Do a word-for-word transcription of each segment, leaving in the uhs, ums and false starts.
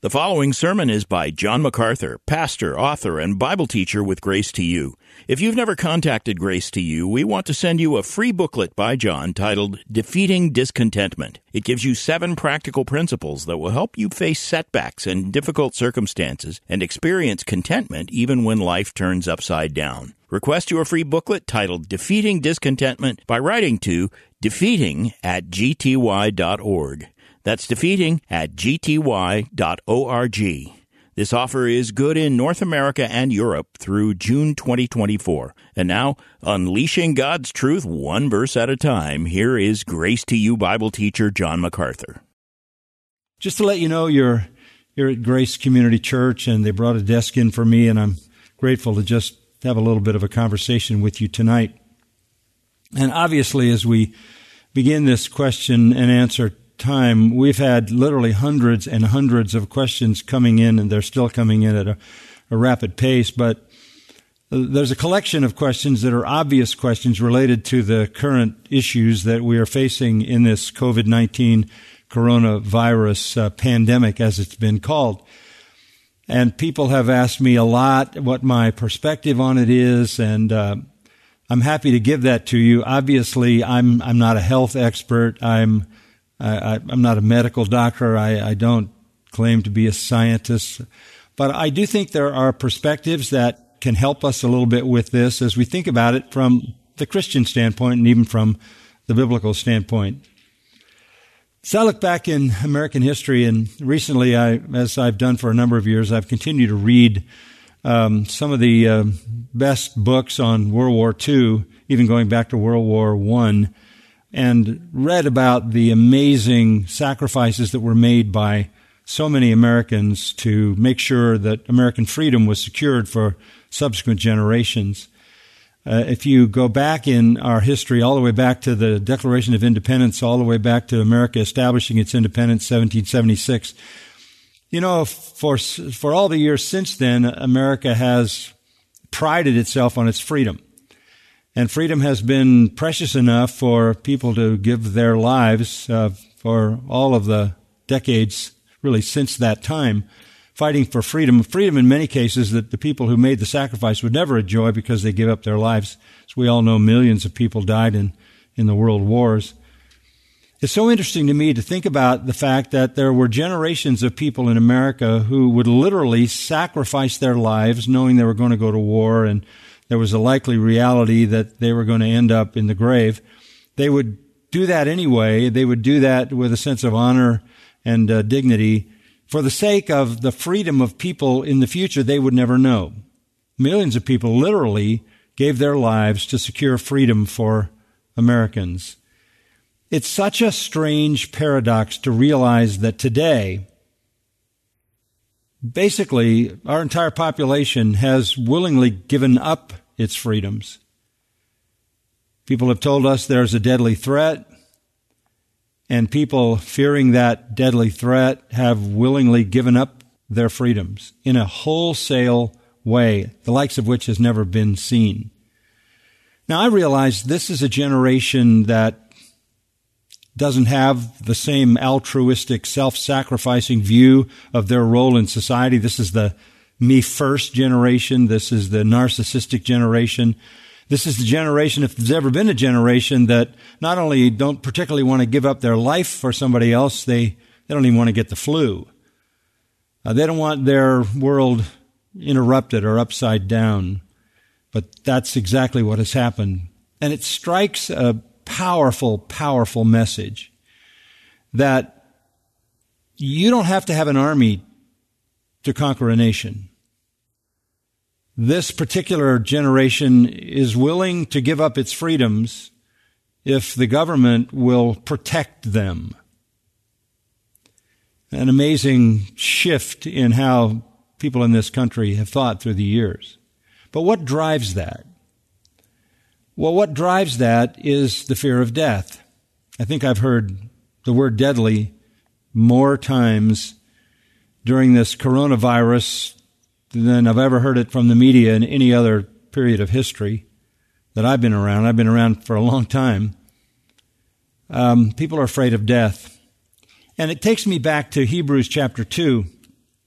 The following sermon is by John MacArthur, pastor, author, and Bible teacher with Grace to You. If you've never contacted Grace to You, we want to send you a free booklet by John titled Defeating Discontentment. It gives you seven practical principles that will help you face setbacks and difficult circumstances and experience contentment even when life turns upside down. Request your free booklet titled Defeating Discontentment by writing to defeating at g t y dot org. That's defeating at g t y dot org. This offer is good in North America and Europe through June twenty twenty-four. And now, unleashing God's truth one verse at a time, here is Grace to You Bible teacher John MacArthur. Just to let you know, you're, you're at Grace Community Church, and they brought a desk in for me, and I'm grateful to just have a little bit of a conversation with you tonight. And obviously, as we begin this question and answer time, we've had literally hundreds and hundreds of questions coming in, and they're still coming in at a, a rapid pace. But there's a collection of questions that are obvious questions related to the current issues that we are facing in this covid nineteen coronavirus uh, pandemic, as it's been called. And people have asked me a lot what my perspective on it is, and uh, I'm happy to give that to you. Obviously, I'm I'm not a health expert. I'm I, I'm not a medical doctor. I, I don't claim to be a scientist. But I do think there are perspectives that can help us a little bit with this as we think about it from the Christian standpoint and even from the biblical standpoint. So I look back in American history, and recently, I, as I've done for a number of years, I've continued to read um, some of the uh, best books on World War Two, even going back to World War One, and read about the amazing sacrifices that were made by so many Americans to make sure that American freedom was secured for subsequent generations. Uh, if you go back in our history, all the way back to the Declaration of Independence, all the way back to America establishing its independence, seventeen seventy-six, you know, for for all the years since then, America has prided itself on its freedom. And freedom has been precious enough for people to give their lives uh, for all of the decades, really since that time, fighting for freedom. Freedom in many cases that the people who made the sacrifice would never enjoy because they give up their lives. As we all know, millions of people died in, in the world wars. It's so interesting to me to think about the fact that there were generations of people in America who would literally sacrifice their lives knowing they were going to go to war, and there was a likely reality that they were going to end up in the grave. They would do that anyway. They would do that with a sense of honor and uh, dignity for the sake of the freedom of people in the future they would never know. Millions of people literally gave their lives to secure freedom for Americans. It's such a strange paradox to realize that today, basically, our entire population has willingly given up its freedoms. People have told us there's a deadly threat, and people fearing that deadly threat have willingly given up their freedoms in a wholesale way, the likes of which has never been seen. Now, I realize this is a generation that doesn't have the same altruistic, self-sacrificing view of their role in society. This is the me-first generation. This is the narcissistic generation. This is the generation, if there's ever been a generation, that not only don't particularly want to give up their life for somebody else, they, they don't even want to get the flu. Uh, they don't want their world interrupted or upside down. But that's exactly what has happened. And it strikes a powerful, powerful message that you don't have to have an army to conquer a nation. This particular generation is willing to give up its freedoms if the government will protect them. An amazing shift in how people in this country have thought through the years. But what drives that? Well, what drives that is the fear of death. I think I've heard the word deadly more times during this coronavirus than I've ever heard it from the media in any other period of history that I've been around. I've been around for a long time. Um, people are afraid of death. And it takes me back to Hebrews chapter two.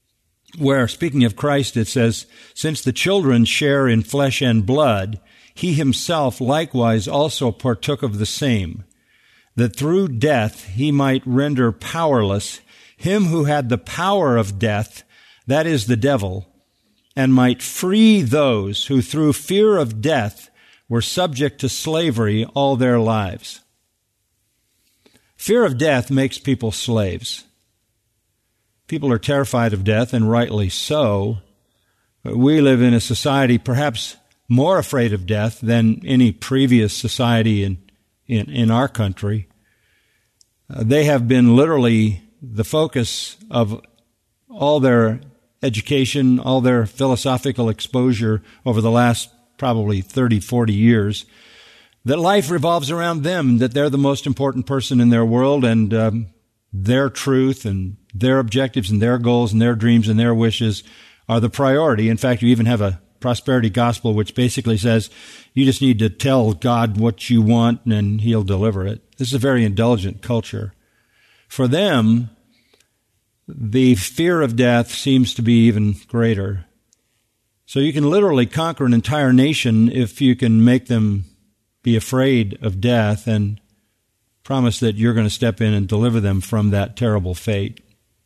where, speaking of Christ, it says, "Since the children share in flesh and blood, he himself likewise also partook of the same, that through death he might render powerless him who had the power of death, that is the devil, and might free those who through fear of death were subject to slavery all their lives." Fear of death makes people slaves. People are terrified of death, and rightly so. But we live in a society perhaps more afraid of death than any previous society in, in, in our country. Uh, they have been literally the focus of all their education, all their philosophical exposure over the last probably thirty, forty years, that life revolves around them, that they're the most important person in their world, and um, their truth and their objectives and their goals and their dreams and their wishes are the priority. In fact, you even have a prosperity gospel which basically says you just need to tell God what you want and he'll deliver it. This is a very indulgent culture. For them, the fear of death seems to be even greater. So you can literally conquer an entire nation if you can make them be afraid of death and promise that you're going to step in and deliver them from that terrible fate.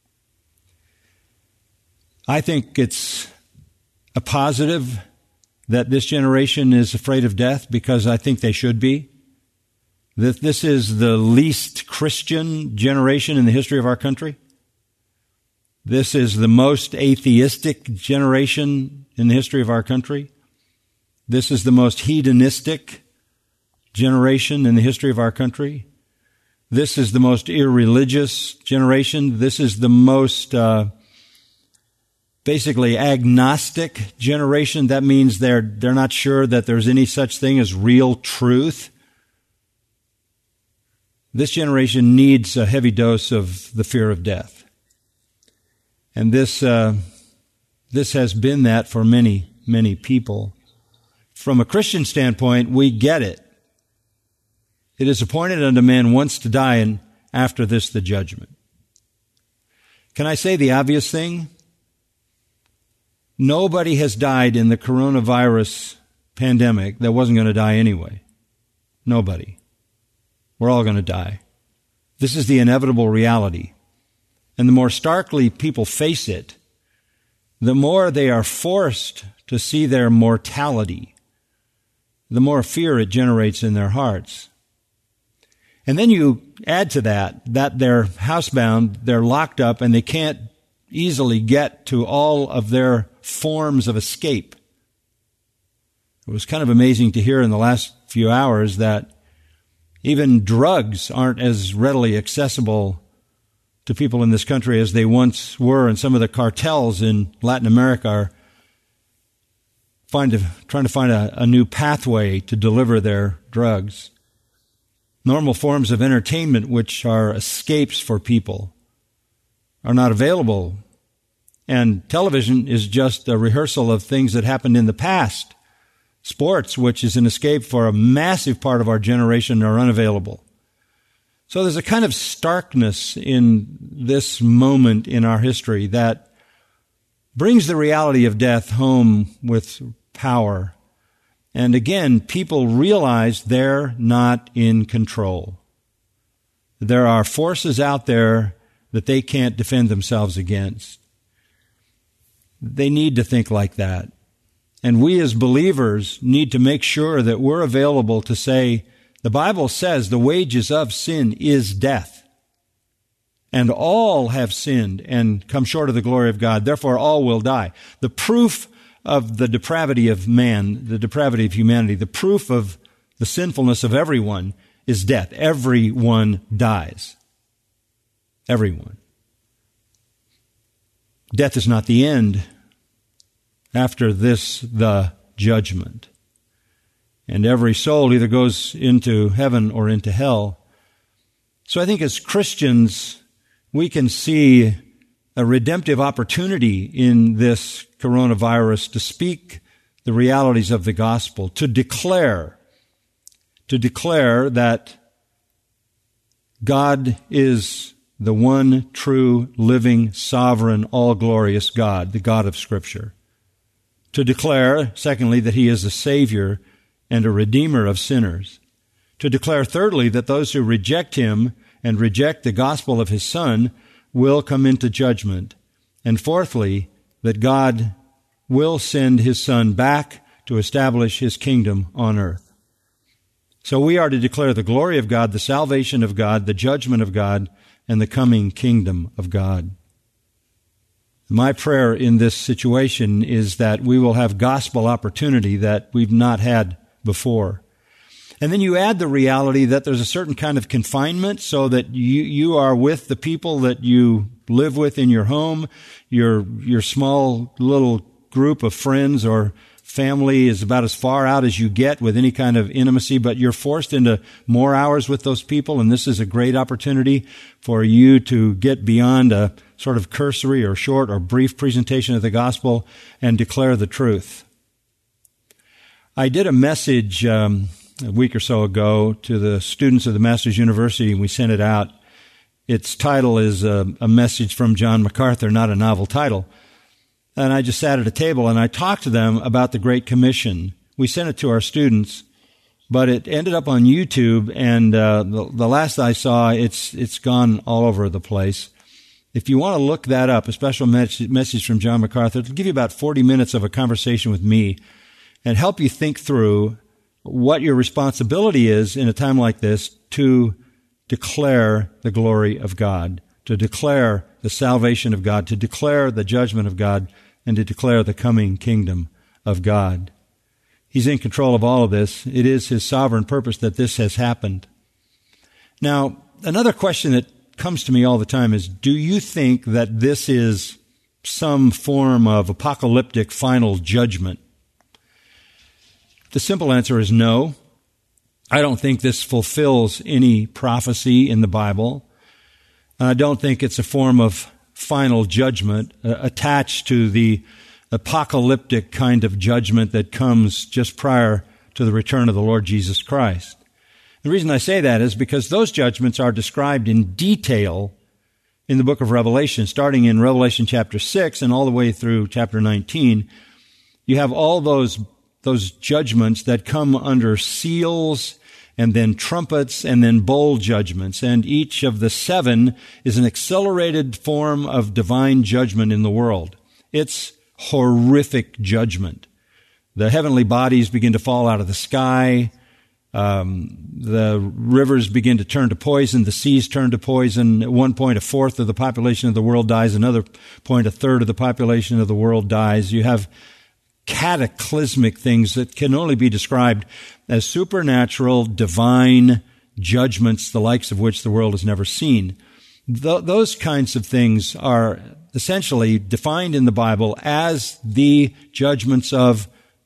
I think it's a positive that this generation is afraid of death, because I think they should be. That this is the least Christian generation in the history of our country. This is the most atheistic generation in the history of our country. This is the most hedonistic generation in the history of our country. This is the most irreligious generation. This is the most uh, basically agnostic generation. That means they're they're not sure that there's any such thing as real truth. This generation needs a heavy dose of the fear of death. And this uh, this has been that for many, many people. From a Christian standpoint, we get it. It is appointed unto man once to die, and after this the judgment. Can I say the obvious thing? Nobody has died in the coronavirus pandemic that wasn't going to die anyway. Nobody. We're all going to die. This is the inevitable reality. And the more starkly people face it, the more they are forced to see their mortality, the more fear it generates in their hearts. And then you add to that, that they're housebound, they're locked up, and they can't easily get to all of their forms of escape. It was kind of amazing to hear in the last few hours that even drugs aren't as readily accessible to people in this country as they once were, and some of the cartels in Latin America are find to, trying to find a, a new pathway to deliver their drugs. Normal forms of entertainment, which are escapes for people, are not available. And television is just a rehearsal of things that happened in the past. Sports, which is an escape for a massive part of our generation, are unavailable. So there's a kind of starkness in this moment in our history that brings the reality of death home with power. And again, people realize they're not in control. There are forces out there that they can't defend themselves against. They need to think like that. And we as believers need to make sure that we're available to say, the Bible says the wages of sin is death. And all have sinned and come short of the glory of God. Therefore, all will die. The proof of the depravity of man, the depravity of humanity, the proof of the sinfulness of everyone is death. Everyone dies. Everyone. Death is not the end. After this, the judgment. And every soul either goes into heaven or into hell. So I think as Christians, we can see a redemptive opportunity in this coronavirus to speak the realities of the gospel, to declare, to declare that God is the one true, living, sovereign, all-glorious God, the God of Scripture. To declare, secondly, that he is a Savior and a Redeemer of sinners. To declare, thirdly, that those who reject him and reject the gospel of his Son will come into judgment. And fourthly, that God will send his Son back to establish his kingdom on earth. So we are to declare the glory of God, the salvation of God, the judgment of God, and the coming kingdom of God. My prayer in this situation is that we will have gospel opportunity that we've not had before. And then you add the reality that there's a certain kind of confinement so that you, you are with the people that you live with in your home. Your, your small little group of friends or family is about as far out as you get with any kind of intimacy, but you're forced into more hours with those people, and this is a great opportunity for you to get beyond a sort of cursory or short or brief presentation of the gospel and declare the truth. I did a message um, a week or so ago to the students of the Masters University, and we sent it out. Its title is uh, A Message from John MacArthur, not a novel title. And I just sat at a table and I talked to them about the Great Commission. We sent it to our students, but it ended up on YouTube, and uh, the, the last I saw, it's it's gone all over the place. If you want to look that up, a special message, message from John MacArthur, it'll give you about forty minutes of a conversation with me and help you think through what your responsibility is in a time like this to declare the glory of God, to declare the salvation of God, to declare the judgment of God, and to declare the coming kingdom of God. He's in control of all of this. It is his sovereign purpose that this has happened. Now, another question that comes to me all the time is, do you think that this is some form of apocalyptic final judgment? The simple answer is no. I don't think this fulfills any prophecy in the Bible. I don't think it's a form of final judgment uh, attached to the apocalyptic kind of judgment that comes just prior to the return of the Lord Jesus Christ. The reason I say that is because those judgments are described in detail in the book of Revelation, starting in Revelation chapter six and all the way through chapter nineteen. You have all those, those judgments that come under seals and then trumpets, and then bowl judgments. And each of the seven is an accelerated form of divine judgment in the world. It's horrific judgment. The heavenly bodies begin to fall out of the sky. Um, the rivers begin to turn to poison. The seas turn to poison. At one point, a fourth of the population of the world dies. Another point, a third of the population of the world dies. You have cataclysmic things that can only be described as supernatural, divine judgments, the likes of which the world has never seen. Th- those kinds of things are essentially defined in the Bible as the judgments of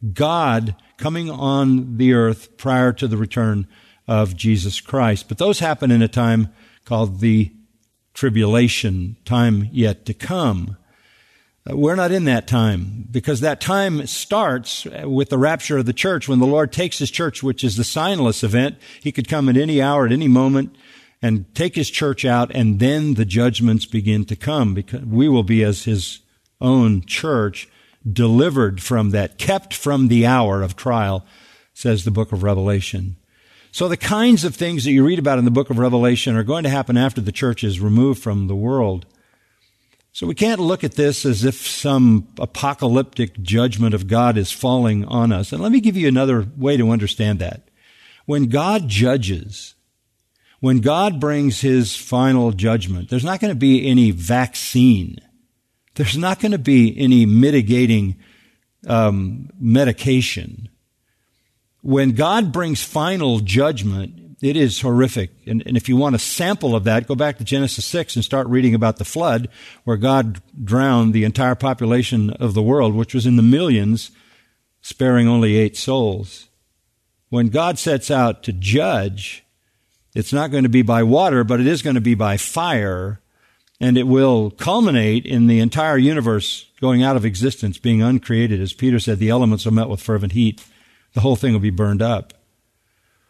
God coming on the earth prior to the return of Jesus Christ. But those happen in a time called the tribulation, time yet to come. We're not in that time, because that time starts with the rapture of the church, when the Lord takes his church, which is the signless event. He could come at any hour, at any moment, and take his church out, and then the judgments begin to come, because we will be, as his own church, delivered from that, kept from the hour of trial, says the book of Revelation. So the kinds of things that you read about in the book of Revelation are going to happen after the church is removed from the world. So we can't look at this as if some apocalyptic judgment of God is falling on us. And let me give you another way to understand that. When God judges, when God brings his final judgment, there's not going to be any vaccine. There's not going to be any mitigating um, medication. When God brings final judgment, it is horrific. And, and if you want a sample of that, go back to Genesis six and start reading about the flood, where God drowned the entire population of the world, which was in the millions, sparing only eight souls. When God sets out to judge, it's not going to be by water, but it is going to be by fire, and it will culminate in the entire universe going out of existence, being uncreated. As Peter said, the elements will melt with fervent heat. The whole thing will be burned up.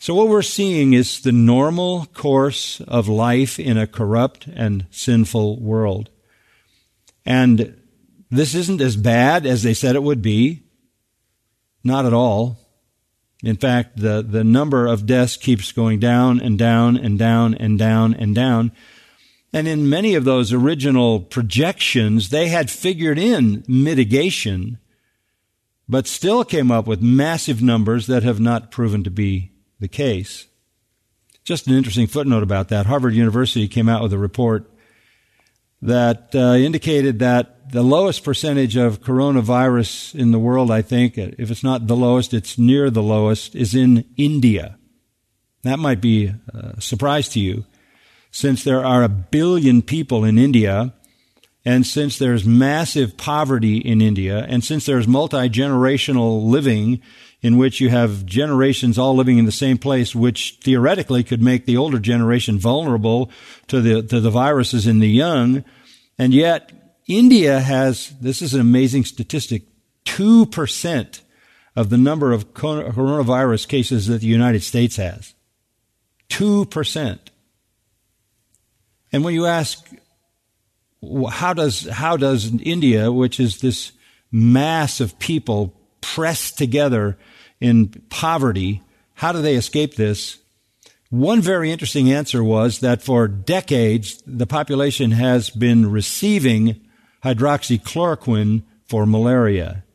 So what we're seeing is the normal course of life in a corrupt and sinful world. And this isn't as bad as they said it would be. Not at all. In fact, the, the number of deaths keeps going down and down and down and down and down. And in many of those original projections, they had figured in mitigation, but still came up with massive numbers that have not proven to be the case. Just an interesting footnote about that. Harvard University came out with a report that uh, indicated that the lowest percentage of coronavirus in the world, I think, if it's not the lowest, it's near the lowest, is in India. That might be a surprise to you, since there are a billion people in India, and since there's massive poverty in India, and since there's multi-generational living in which you have generations all living in the same place, which theoretically could make the older generation vulnerable to the to the viruses in the young. And yet, India has, this is an amazing statistic, two percent of the number of coronavirus cases that the United States has. two percent. And when you ask, how does how does India, which is this mass of people pressed together in poverty, how do they escape this? One very interesting answer was that for decades, the population has been receiving hydroxychloroquine for malaria.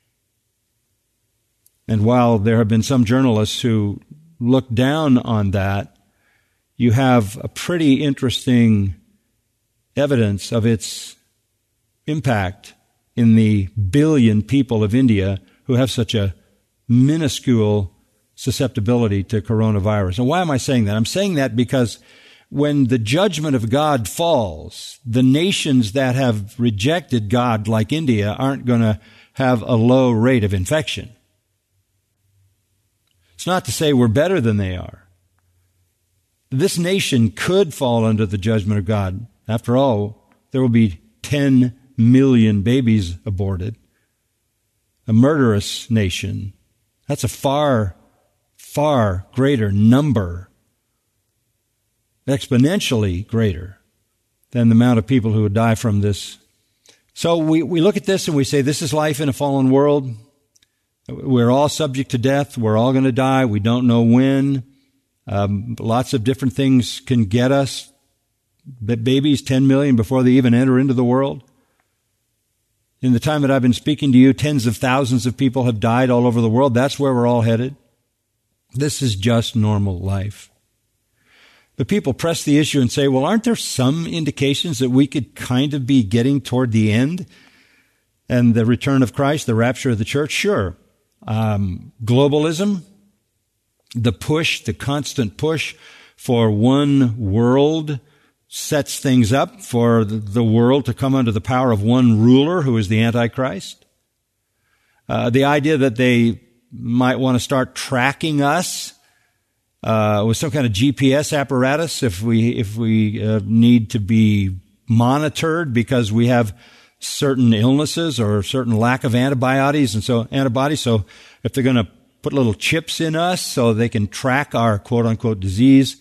And while there have been some journalists who look down on that, you have a pretty interesting evidence of its impact in the billion people of India who have such a minuscule susceptibility to coronavirus. And why am I saying that? I'm saying that because when the judgment of God falls, the nations that have rejected God, like India, aren't going to have a low rate of infection. It's not to say we're better than they are. This nation could fall under the judgment of God. After all, there will be ten million babies aborted. A murderous nation. That's a far, far greater number, exponentially greater than the amount of people who would die from this. So we, we look at this and we say, this is life in a fallen world. We're all subject to death. We're all going to die. We don't know when. Um, lots of different things can get us. But babies, ten million before they even enter into the world. In the time that I've been speaking to you, tens of thousands of people have died all over the world. That's where we're all headed. This is just normal life. But people press the issue and say, well, aren't there some indications that we could kind of be getting toward the end and the return of Christ, the rapture of the church? Sure. Um, globalism, the push, the constant push for one world sets things up for the world to come under the power of one ruler who is the Antichrist. Uh, the idea that they might want to start tracking us uh, with some kind of G P S apparatus if we if we uh, need to be monitored because we have certain illnesses or certain lack of antibodies and so antibodies. So if they're going to put little chips in us so they can track our quote unquote disease,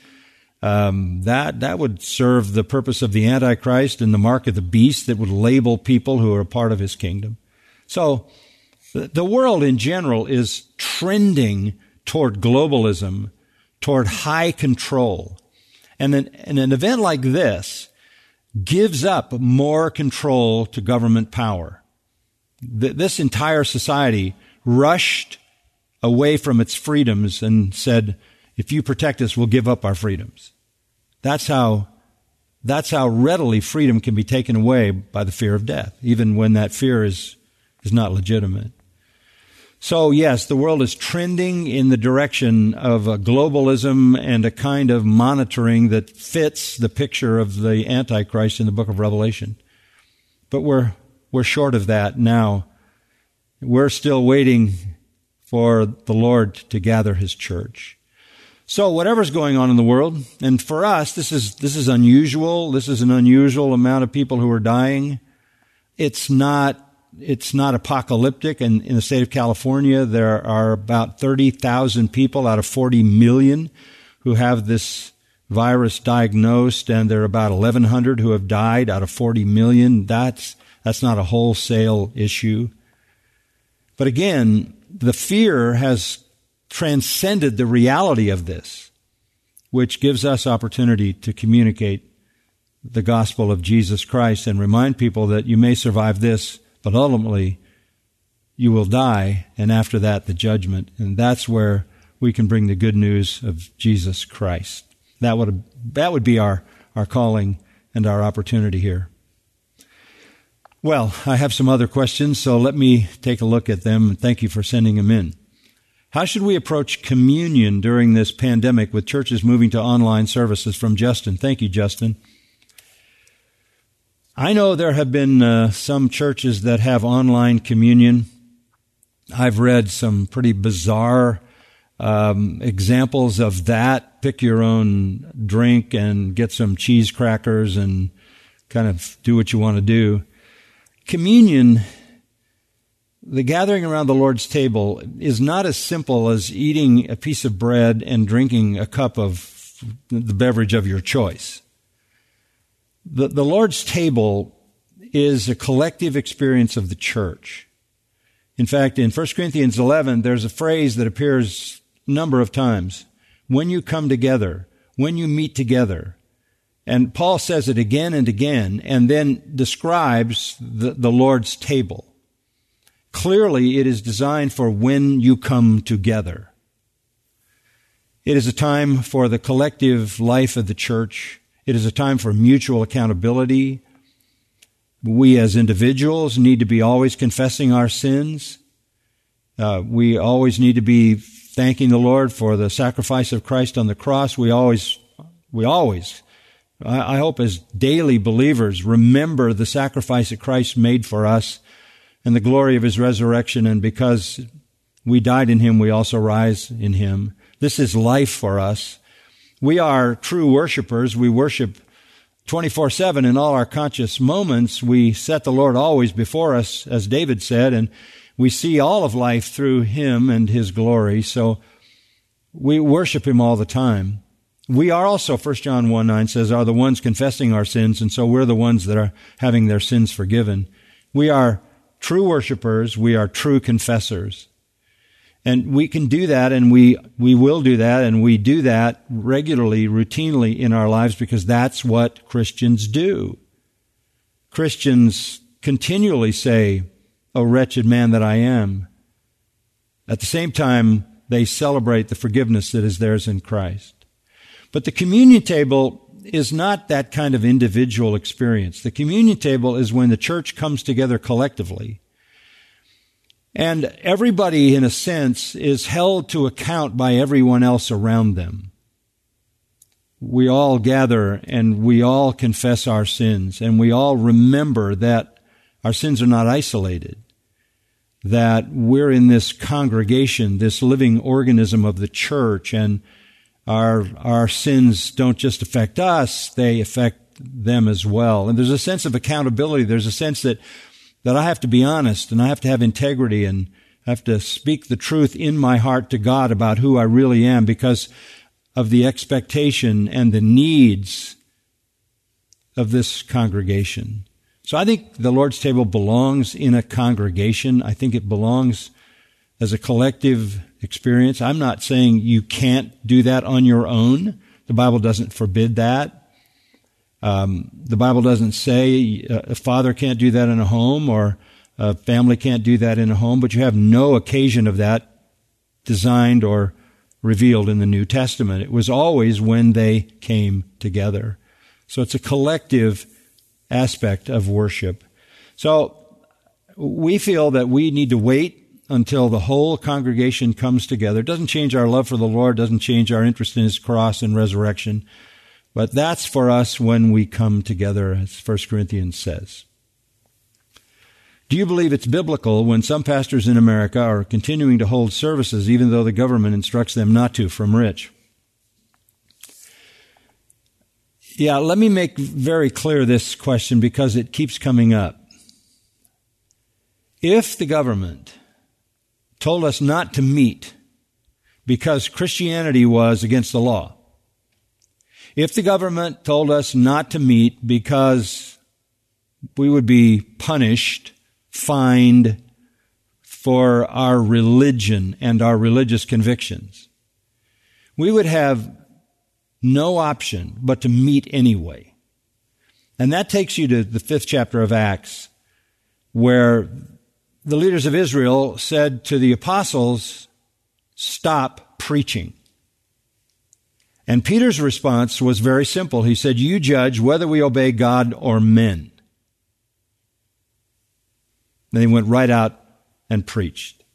Um, that that would serve the purpose of the Antichrist and the mark of the beast that would label people who are a part of his kingdom. So the world in general is trending toward globalism, toward high control. And an, and an event like this gives up more control to government power. Th- this entire society rushed away from its freedoms and said, if you protect us, we'll give up our freedoms. That's how, that's how readily freedom can be taken away by the fear of death, even when that fear is, is not legitimate. So yes, the world is trending in the direction of a globalism and a kind of monitoring that fits the picture of the Antichrist in the book of Revelation. But we're, we're short of that now. We're still waiting for the Lord to gather his church. So whatever's going on in the world, and for us, this is, this is unusual. This is an unusual amount of people who are dying. It's not it's not apocalyptic. And in the state of California, there are about thirty thousand people out of forty million who have this virus diagnosed, and there are about eleven hundred who have died out of forty million. That's, that's not a wholesale issue. But again, the fear has transcended the reality of this, which gives us opportunity to communicate the gospel of Jesus Christ and remind people that you may survive this, but ultimately you will die, and after that, the judgment. And that's where we can bring the good news of Jesus Christ. That would, that would be our, our calling and our opportunity here. Well, I have some other questions, so let me take a look at them, and thank you for sending them in. How should we approach communion during this pandemic with churches moving to online services? From Justin. Thank you, Justin. I know there have been uh, some churches that have online communion. I've read some pretty bizarre um, examples of that. Pick your own drink and get some cheese crackers and kind of do what you want to do. Communion, the gathering around the Lord's table, is not as simple as eating a piece of bread and drinking a cup of the beverage of your choice. The, the Lord's table is a collective experience of the church. In fact, in First Corinthians eleven, there's a phrase that appears a number of times. When you come together, when you meet together. And Paul says it again and again, and then describes the, the Lord's table. Clearly, it is designed for when you come together. It is a time for the collective life of the church. It is a time for mutual accountability. We as individuals need to be always confessing our sins. Uh, we always need to be thanking the Lord for the sacrifice of Christ on the cross. We always, we always, I, I hope as daily believers, remember the sacrifice that Christ made for us and the glory of His resurrection. And because we died in Him, we also rise in Him. This is life for us. We are true worshipers. We worship twenty-four seven in all our conscious moments. We set the Lord always before us, as David said, and we see all of life through Him and His glory. So we worship Him all the time. We are also, First John one nine says, are the ones confessing our sins, and so we're the ones that are having their sins forgiven. We are true worshipers. We are true confessors. And we can do that, and we, we will do that, and we do that regularly, routinely in our lives, because that's what Christians do. Christians continually say, "O wretched man that I am." At the same time, they celebrate the forgiveness that is theirs in Christ. But the communion table is not that kind of individual experience. The communion table is when the church comes together collectively. And everybody, in a sense, is held to account by everyone else around them. We all gather and we all confess our sins, and we all remember that our sins are not isolated, that we're in this congregation, this living organism of the church, and our, our sins don't just affect us, they affect them as well. And there's a sense of accountability. There's a sense that that I have to be honest, and I have to have integrity, and I have to speak the truth in my heart to God about who I really am, because of the expectation and the needs of this congregation. So I think the Lord's table belongs in a congregation. I think it belongs as a collective experience. I'm not saying you can't do that on your own. The Bible doesn't forbid that. Um, the Bible doesn't say a father can't do that in a home, or a family can't do that in a home, but you have no occasion of that designed or revealed in the New Testament. It was always when they came together. So it's a collective aspect of worship. So we feel that we need to wait until the whole congregation comes together. It doesn't change our love for the Lord, doesn't change our interest in His cross and resurrection. But that's for us when we come together, as First Corinthians says. Do you believe it's biblical when some pastors in America are continuing to hold services even though the government instructs them not to? From Rich. Yeah, let me make very clear this question because it keeps coming up. If the government told us not to meet because Christianity was against the law, if the government told us not to meet because we would be punished, fined for our religion and our religious convictions, we would have no option but to meet anyway. And that takes you to the fifth chapter of Acts, where the leaders of Israel said to the apostles, stop preaching. And Peter's response was very simple. He said, you judge whether we obey God or men. Then he went right out and preached.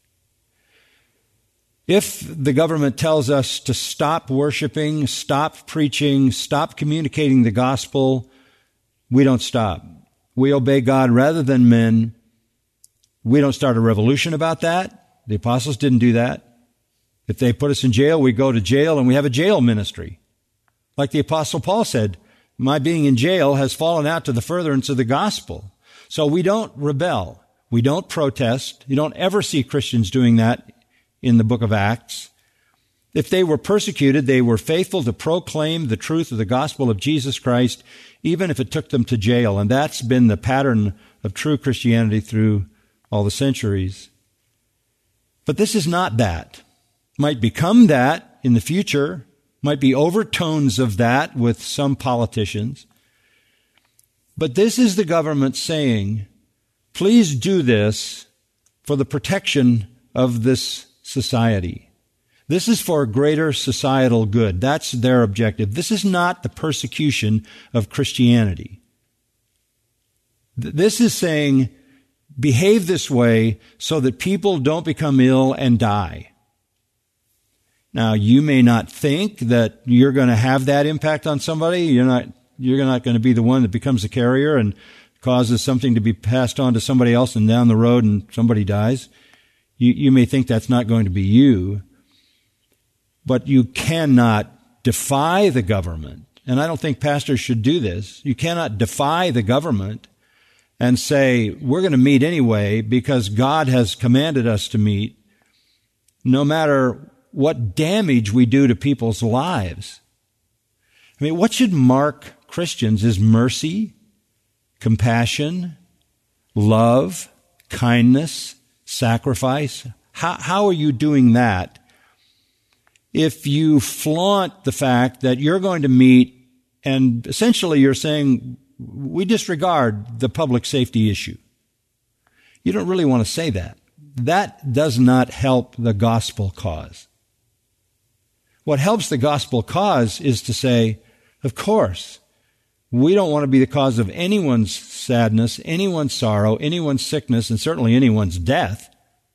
If the government tells us to stop worshiping, stop preaching, stop communicating the gospel, we don't stop. We obey God rather than men. We don't start a revolution about that. The apostles didn't do that. If they put us in jail, we go to jail and we have a jail ministry. Like the apostle Paul said, my being in jail has fallen out to the furtherance of the gospel. So we don't rebel. We don't protest. You don't ever see Christians doing that in the book of Acts. If they were persecuted, they were faithful to proclaim the truth of the gospel of Jesus Christ, even if it took them to jail. And that's been the pattern of true Christianity through all the centuries. But this is not that. Might become that in the future, might be overtones of that with some politicians. But this is the government saying, please do this for the protection of this society. This is for greater societal good. That's their objective. This is not the persecution of Christianity. This is saying, behave this way so that people don't become ill and die. Now, you may not think that you're going to have that impact on somebody. You're not, you're not going to be the one that becomes a carrier and causes something to be passed on to somebody else and down the road and somebody dies. You, you may think that's not going to be you. But you cannot defy the government. And I don't think pastors should do this. You cannot defy the government and say, we're going to meet anyway because God has commanded us to meet, no matter what damage we do to people's lives. I mean, what should mark Christians is mercy, compassion, love, kindness, sacrifice. How, how are you doing that if you flaunt the fact that you're going to meet and essentially you're saying, we disregard the public safety issue? You don't really want to say that. That does not help the gospel cause. What helps the gospel cause is to say, of course, we don't want to be the cause of anyone's sadness, anyone's sorrow, anyone's sickness, and certainly anyone's death.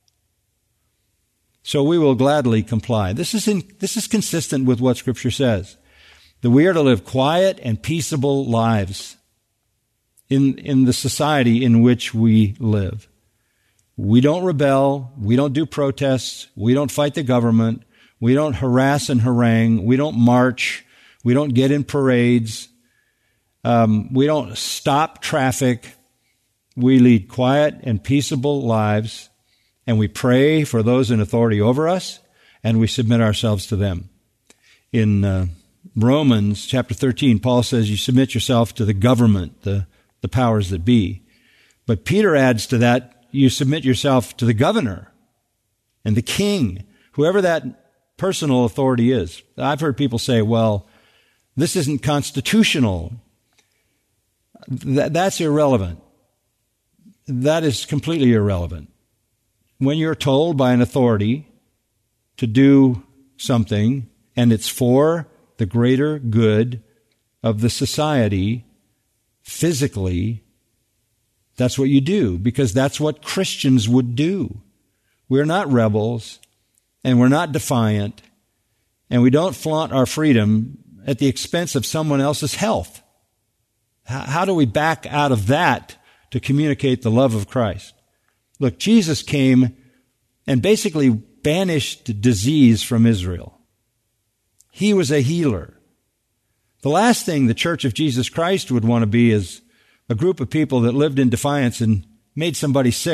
So we will gladly comply. This is in, this is consistent with what Scripture says, that we are to live quiet and peaceable lives in, in the society in which we live. We don't rebel. We don't do protests. We don't fight the government. We don't harass and harangue. We don't march. We don't get in parades. Um, we don't stop traffic. We lead quiet and peaceable lives, and we pray for those in authority over us, and we submit ourselves to them. In uh, Romans chapter thirteen, Paul says you submit yourself to the government, the, the powers that be. But Peter adds to that, you submit yourself to the governor and the king, whoever that personal authority is. I've heard people say, well, this isn't constitutional. Th- that's irrelevant. That is completely irrelevant. When you're told by an authority to do something and it's for the greater good of the society, physically, that's what you do, because that's what Christians would do. We're not rebels, and we're not defiant, and we don't flaunt our freedom at the expense of someone else's health. How, how do we back out of that to communicate the love of Christ? Look, Jesus came and basically banished disease from Israel. He was a healer. The last thing the Church of Jesus Christ would want to be is a group of people that lived in defiance and made somebody sick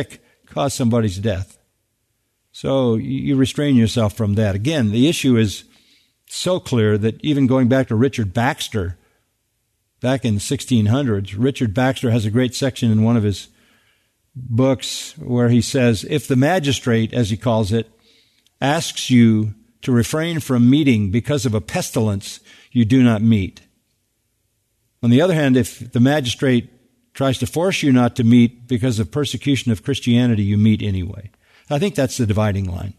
cause somebody's death. So you restrain yourself from that. Again, the issue is so clear that even going back to Richard Baxter, back in the sixteen hundreds, Richard Baxter has a great section in one of his books where he says, if the magistrate, as he calls it, asks you to refrain from meeting because of a pestilence, you do not meet. On the other hand, if the magistrate tries to force you not to meet because of persecution of Christianity, you meet anyway. I think that's the dividing line.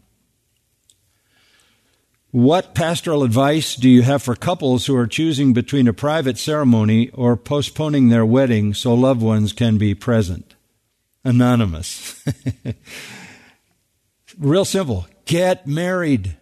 What pastoral advice do you have for couples who are choosing between a private ceremony or postponing their wedding so loved ones can be present? Anonymous. Real simple. Get married.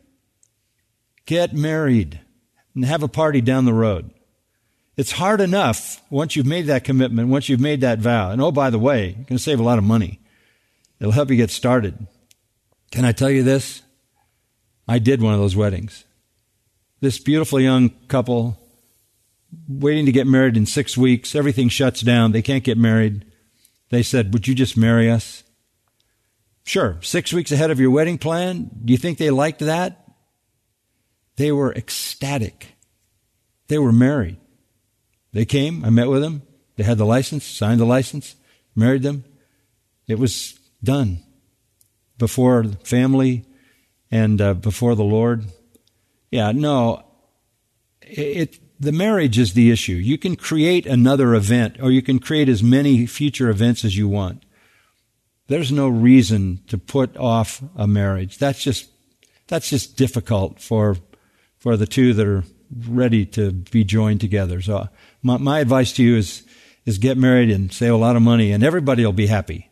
Get married and have a party down the road. It's hard enough once you've made that commitment, once you've made that vow. And oh, by the way, you're going to save a lot of money. It'll help you get started. Can I tell you this? I did one of those weddings. This beautiful young couple, waiting to get married in six weeks. Everything shuts down. They can't get married. They said, would you just marry us? Sure. Six weeks ahead of your wedding plan. Do you think they liked that? They were ecstatic. They were married. They came. I met with them. They had the license, signed the license, married them. It was done before the family and uh, before the Lord. Yeah, no, it, it the marriage is the issue. You can create another event, or you can create as many future events as you want. There's no reason to put off a marriage. That's just that's just difficult for for the two that are ready to be joined together. So my, my advice to you is is get married and save a lot of money, and everybody will be happy.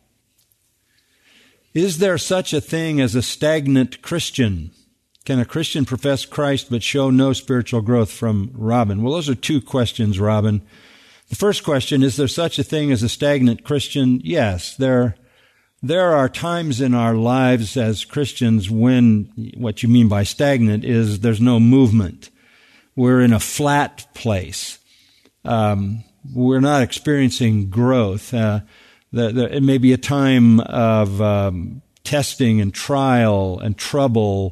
Is there such a thing as a stagnant Christian? Can a Christian profess Christ but show no spiritual growth? From Robin. Well, those are two questions, Robin. The first question, is there such a thing as a stagnant Christian? Yes, there, there are times in our lives as Christians when what you mean by stagnant is there's no movement. We're in a flat place. Um, we're not experiencing growth. Uh, The, the, it may be a time of um, testing and trial and trouble.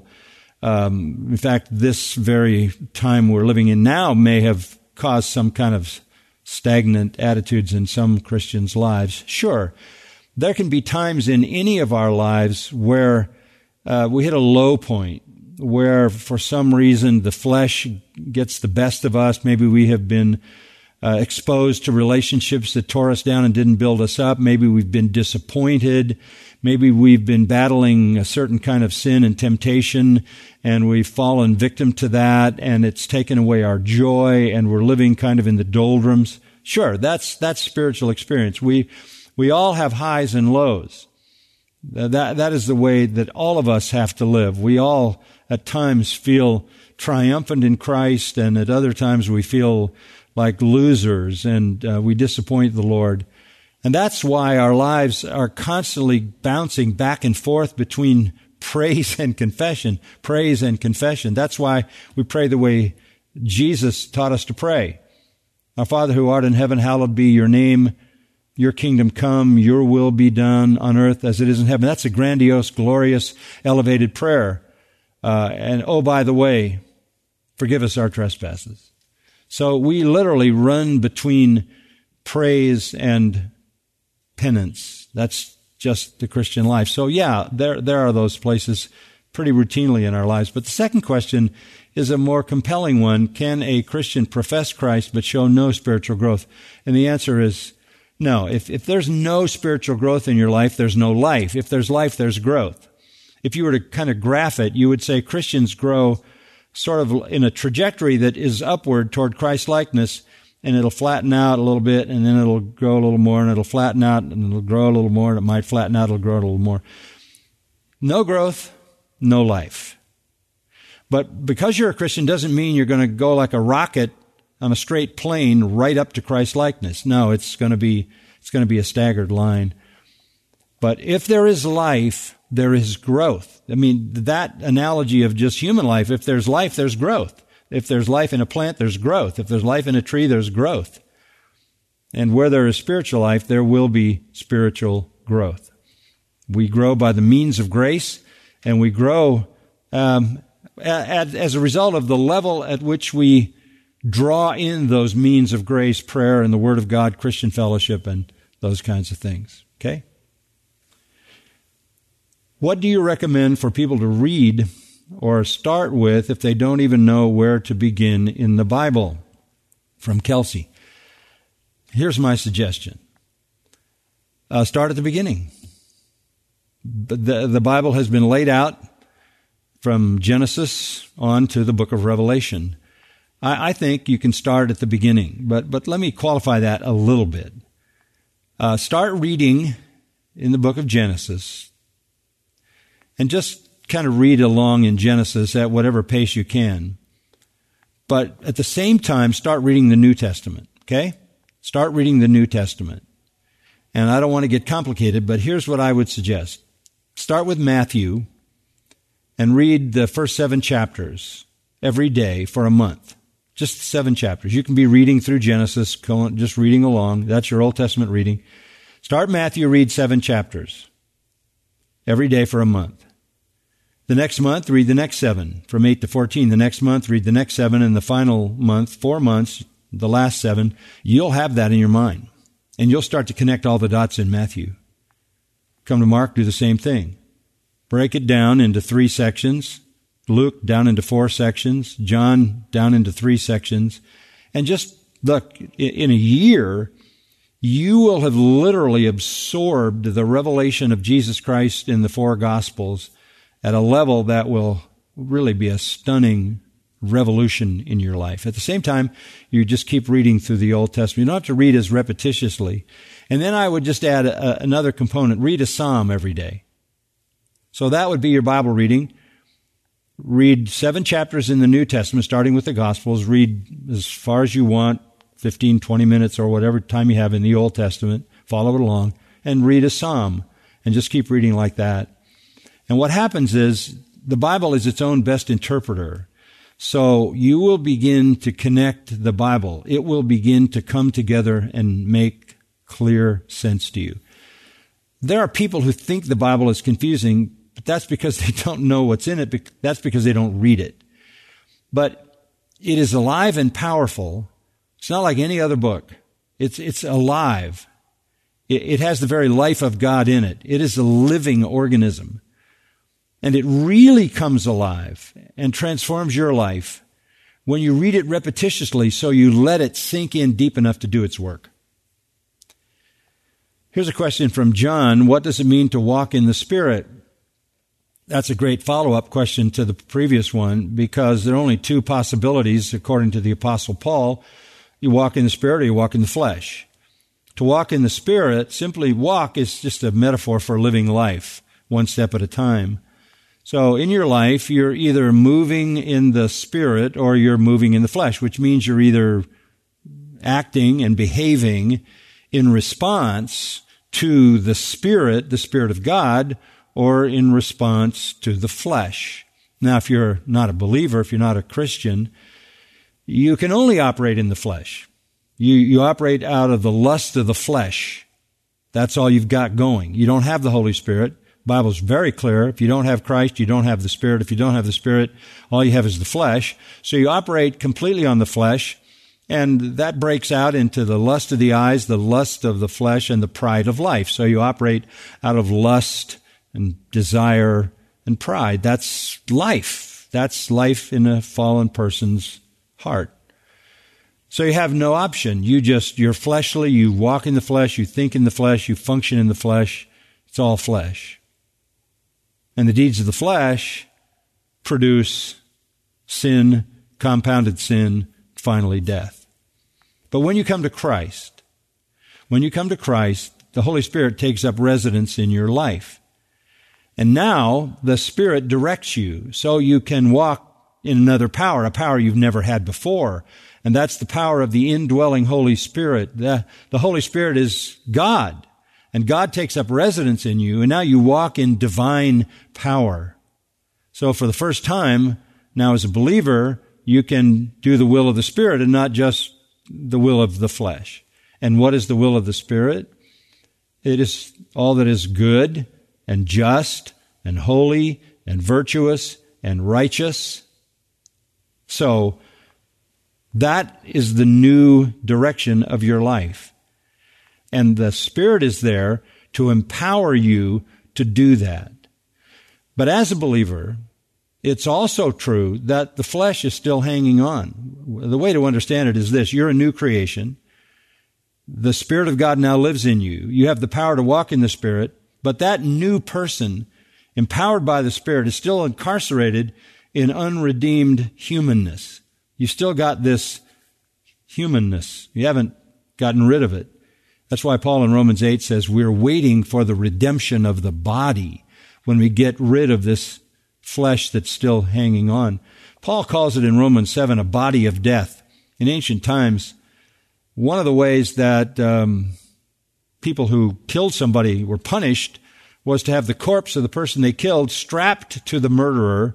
Um, in fact, this very time we're living in now may have caused some kind of stagnant attitudes in some Christians' lives. Sure, there can be times in any of our lives where uh, we hit a low point, where for some reason the flesh gets the best of us. Maybe we have been Uh, exposed to relationships that tore us down and didn't build us up. Maybe we've been disappointed. Maybe we've been battling a certain kind of sin and temptation, and we've fallen victim to that, and it's taken away our joy, and we're living kind of in the doldrums. Sure, that's that's spiritual experience. We we all have highs and lows. That that is the way that all of us have to live. We all at times feel triumphant in Christ, and at other times we feel like losers, and uh, we disappoint the Lord. And that's why our lives are constantly bouncing back and forth between praise and confession, praise and confession. That's why we pray the way Jesus taught us to pray. Our Father who art in heaven, hallowed be your name. Your kingdom come, your will be done on earth as it is in heaven. That's a grandiose, glorious, elevated prayer. Uh, and oh, by the way, forgive us our trespasses. So we literally run between praise and penance. That's just the Christian life. So yeah, there there are those places pretty routinely in our lives. But the second question is a more compelling one. Can a Christian profess Christ but show no spiritual growth? And the answer is no. If if there's no spiritual growth in your life, there's no life. If there's life, there's growth. If you were to kind of graph it, you would say Christians grow sort of in a trajectory that is upward toward Christ-likeness, and it'll flatten out a little bit, and then it'll grow a little more, and it'll flatten out, and it'll grow a little more, and it might flatten out, it'll grow a little more. No growth, no life. But because you're a Christian doesn't mean you're going to go like a rocket on a straight plane right up to Christ-likeness. No, it's going to be, it's going to be a staggered line. But if there is life, there is growth. I mean, that analogy of just human life, if there's life, there's growth. If there's life in a plant, there's growth. If there's life in a tree, there's growth. And where there is spiritual life, there will be spiritual growth. We grow by the means of grace, and we grow um, as, as a result of the level at which we draw in those means of grace, prayer and the Word of God, Christian fellowship, and those kinds of things. Okay? What do you recommend for people to read or start with if they don't even know where to begin in the Bible? From Kelsey. Here's my suggestion. Uh, start at the beginning. The, the Bible has been laid out from Genesis on to the book of Revelation. I, I think you can start at the beginning, but, but let me qualify that a little bit. Uh, start reading in the book of Genesis and just kind of read along in Genesis at whatever pace you can. But at the same time, start reading the New Testament, okay? Start reading the New Testament. And I don't want to get complicated, but here's what I would suggest. Start with Matthew and read the first seven chapters every day for a month. Just seven chapters. You can be reading through Genesis, just reading along. That's your Old Testament reading. Start Matthew, read seven chapters every day for a month. The next month, read the next seven, from eight to fourteen. The next month, read the next seven, and the final month, four months, the last seven, you'll have that in your mind. And you'll start to connect all the dots in Matthew. Come to Mark, do the same thing. Break it down into three sections. Luke down into four sections. John down into three sections. And just look, in a year, you will have literally absorbed the revelation of Jesus Christ in the four Gospels at a level that will really be a stunning revolution in your life. At the same time, you just keep reading through the Old Testament. You don't have to read as repetitiously. And then I would just add a, another component. Read a psalm every day. So that would be your Bible reading. Read seven chapters in the New Testament, starting with the Gospels. Read as far as you want, fifteen, twenty minutes or whatever time you have in the Old Testament. Follow it along. And read a psalm. And just keep reading like that. And what happens is the Bible is its own best interpreter. So you will begin to connect the Bible. It will begin to come together and make clear sense to you. There are people who think the Bible is confusing, but that's because they don't know what's in it. That's because they don't read it. But it is alive and powerful. It's not like any other book. It's, it's alive. It, it has the very life of God in it. It is a living organism. And it really comes alive and transforms your life when you read it repetitiously so you let it sink in deep enough to do its work. Here's a question from John. What does it mean to walk in the Spirit? That's a great follow-up question to the previous one because there are only two possibilities according to the Apostle Paul. You walk in the Spirit or you walk in the flesh. To walk in the Spirit, simply walk is just a metaphor for living life, one step at a time. So in your life, you're either moving in the Spirit or you're moving in the flesh, which means you're either acting and behaving in response to the Spirit, the Spirit of God, or in response to the flesh. Now, if you're not a believer, if you're not a Christian, you can only operate in the flesh. You, you operate out of the lust of the flesh. That's all you've got going. You don't have the Holy Spirit. The Bible's very clear. If you don't have Christ, you don't have the Spirit. If you don't have the Spirit, all you have is the flesh. So you operate completely on the flesh, and that breaks out into the lust of the eyes, the lust of the flesh, and the pride of life. So you operate out of lust and desire and pride. That's life. That's life in a fallen person's heart. So you have no option. You just, you're fleshly, you walk in the flesh, you think in the flesh, you function in the flesh. It's all flesh. And the deeds of the flesh produce sin, compounded sin, finally death. But when you come to Christ, when you come to Christ, the Holy Spirit takes up residence in your life. And now the Spirit directs you so you can walk in another power, a power you've never had before. And that's the power of the indwelling Holy Spirit. The, the Holy Spirit is God. And God takes up residence in you, and now you walk in divine power. So for the first time, now as a believer, you can do the will of the Spirit and not just the will of the flesh. And what is the will of the Spirit? It is all that is good and just and holy and virtuous and righteous. So that is the new direction of your life. And the Spirit is there to empower you to do that. But as a believer, it's also true that the flesh is still hanging on. The way to understand it is this: you're a new creation. The Spirit of God now lives in you. You have the power to walk in the Spirit, but that new person, empowered by the Spirit, is still incarcerated in unredeemed humanness. You still got this humanness. You haven't gotten rid of it. That's why Paul in Romans eight says we're waiting for the redemption of the body, when we get rid of this flesh that's still hanging on. Paul calls it in Romans seven a body of death. In ancient times, one of the ways that um, people who killed somebody were punished was to have the corpse of the person they killed strapped to the murderer,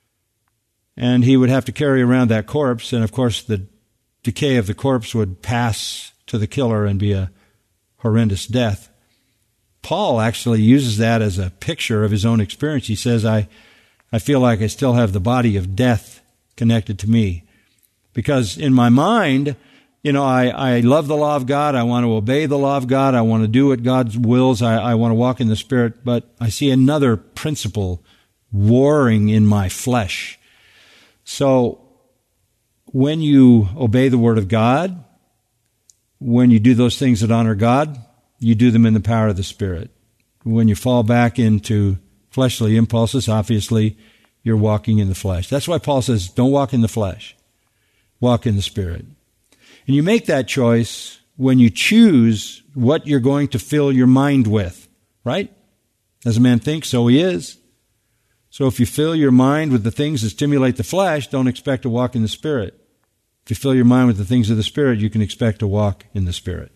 and he would have to carry around that corpse, and of course the decay of the corpse would pass to the killer and be a horrendous death. Paul actually uses that as a picture of his own experience. He says, I, I feel like I still have the body of death connected to me. Because in my mind, you know, I, I love the law of God. I want to obey the law of God. I want to do what God wills. I, I want to walk in the Spirit. But I see another principle warring in my flesh. So when you obey the Word of God, when you do those things that honor God, you do them in the power of the Spirit. When you fall back into fleshly impulses, obviously, you're walking in the flesh. That's why Paul says, don't walk in the flesh. Walk in the Spirit. And you make that choice when you choose what you're going to fill your mind with, right? As a man thinks, so he is. So if you fill your mind with the things that stimulate the flesh, don't expect to walk in the Spirit. If you fill your mind with the things of the Spirit, you can expect to walk in the Spirit.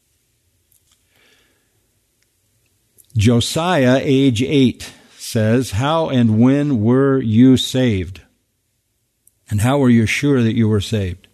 Josiah, age eight, says, how and when were you saved? And how were you sure that you were saved?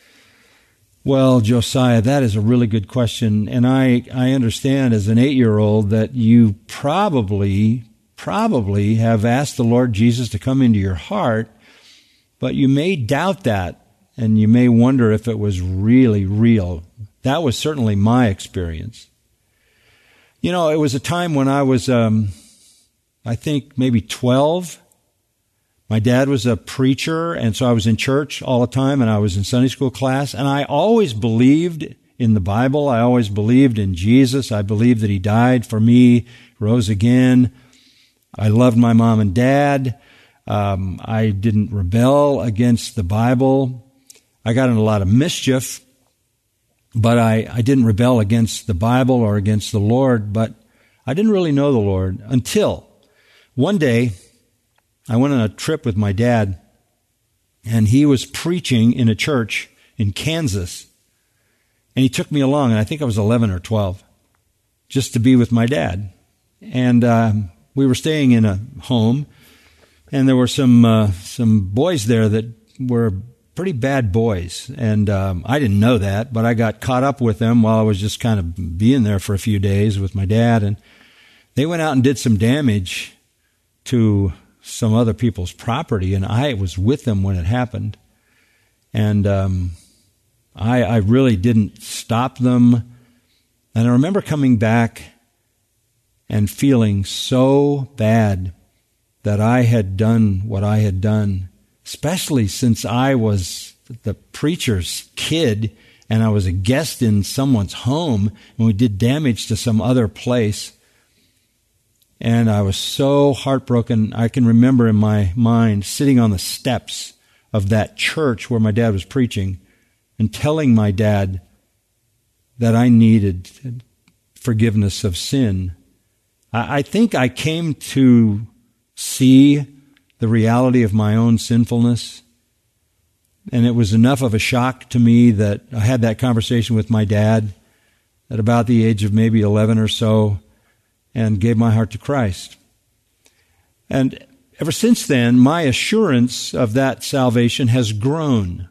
Well, Josiah, that is a really good question. And I, I understand as an eight-year-old that you probably, probably have asked the Lord Jesus to come into your heart, but you may doubt that, and you may wonder if it was really real. That was certainly my experience. You know, it was a time when I was, um, I think, maybe twelve. My dad was a preacher, and so I was in church all the time, and I was in Sunday school class, and I always believed in the Bible. I always believed in Jesus. I believed that He died for me, rose again. I loved my mom and dad. Um, I didn't rebel against the Bible. I got in a lot of mischief, but I, I didn't rebel against the Bible or against the Lord, but I didn't really know the Lord until one day I went on a trip with my dad, and he was preaching in a church in Kansas, and he took me along, and I think I was eleven or twelve, just to be with my dad. And uh, we were staying in a home, and there were some uh, some boys there that were pretty bad boys, and um, I didn't know that, but I got caught up with them while I was just kind of being there for a few days with my dad, and they went out and did some damage to some other people's property, and I was with them when it happened, and um, I, I really didn't stop them, and I remember coming back and feeling so bad that I had done what I had done, especially since I was the preacher's kid and I was a guest in someone's home and we did damage to some other place. And I was so heartbroken. I can remember in my mind sitting on the steps of that church where my dad was preaching and telling my dad that I needed forgiveness of sin. I think I came to see the reality of my own sinfulness, and it was enough of a shock to me that I had that conversation with my dad at about the age of maybe eleven or so and gave my heart to Christ. And ever since then, my assurance of that salvation has grown.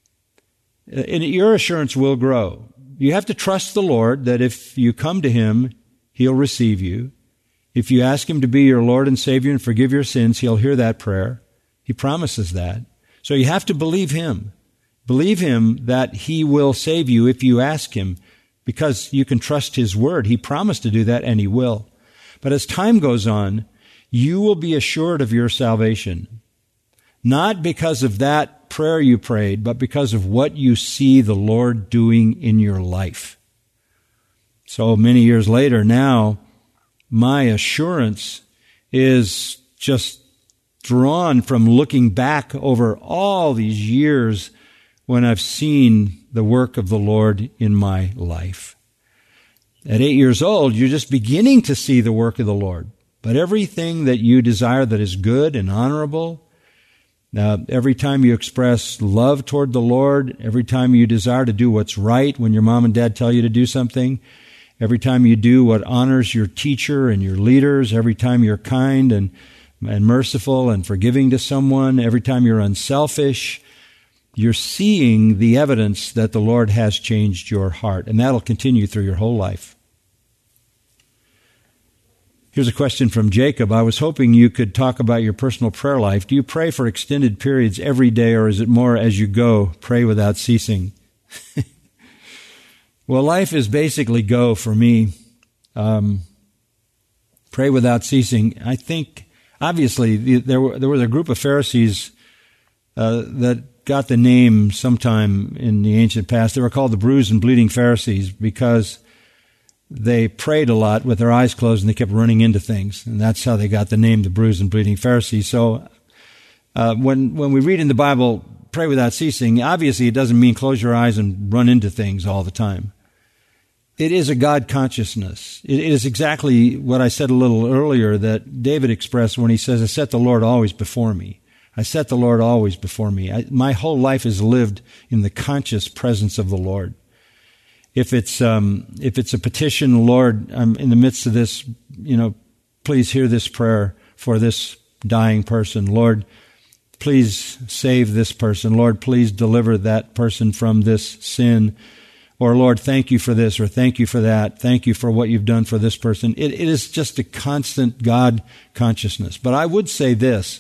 And your assurance will grow. You have to trust the Lord that if you come to Him, He'll receive you. If you ask him to be your Lord and Savior and forgive your sins, he'll hear that prayer. He promises that. So you have to believe him. Believe him that he will save you if you ask him, because you can trust his word. He promised to do that, and he will. But as time goes on, you will be assured of your salvation, not because of that prayer you prayed, but because of what you see the Lord doing in your life. So many years later now, my assurance is just drawn from looking back over all these years when I've seen the work of the Lord in my life. At eight years old, you're just beginning to see the work of the Lord. But everything that you desire that is good and honorable, uh, every time you express love toward the Lord, every time you desire to do what's right when your mom and dad tell you to do something, every time you do what honors your teacher and your leaders, every time you're kind and, and merciful and forgiving to someone, every time you're unselfish, you're seeing the evidence that the Lord has changed your heart, and that'll continue through your whole life. Here's a question from Jacob. I was hoping you could talk about your personal prayer life. Do you pray for extended periods every day, or is it more as you go, pray without ceasing? Well, life is basically go for me. Um, pray without ceasing. I think, obviously, there were, there was a group of Pharisees uh, that got the name sometime in the ancient past. They were called the bruised and bleeding Pharisees because they prayed a lot with their eyes closed and they kept running into things. And that's how they got the name the bruised and bleeding Pharisees. So uh, when when we read in the Bible, pray without ceasing, obviously it doesn't mean close your eyes and run into things all the time. It is a God consciousness. It is exactly what I said a little earlier that David expressed when he says, I set the Lord always before me. I set the Lord always before me. I, my whole life is lived in the conscious presence of the Lord. If it's um, if it's a petition, Lord, I'm in the midst of this, you know, please hear this prayer for this dying person. Lord, please save this person. Lord, please deliver that person from this sin. Or, Lord, thank you for this, or thank you for that. Thank you for what you've done for this person. It, it is just a constant God consciousness. But I would say this.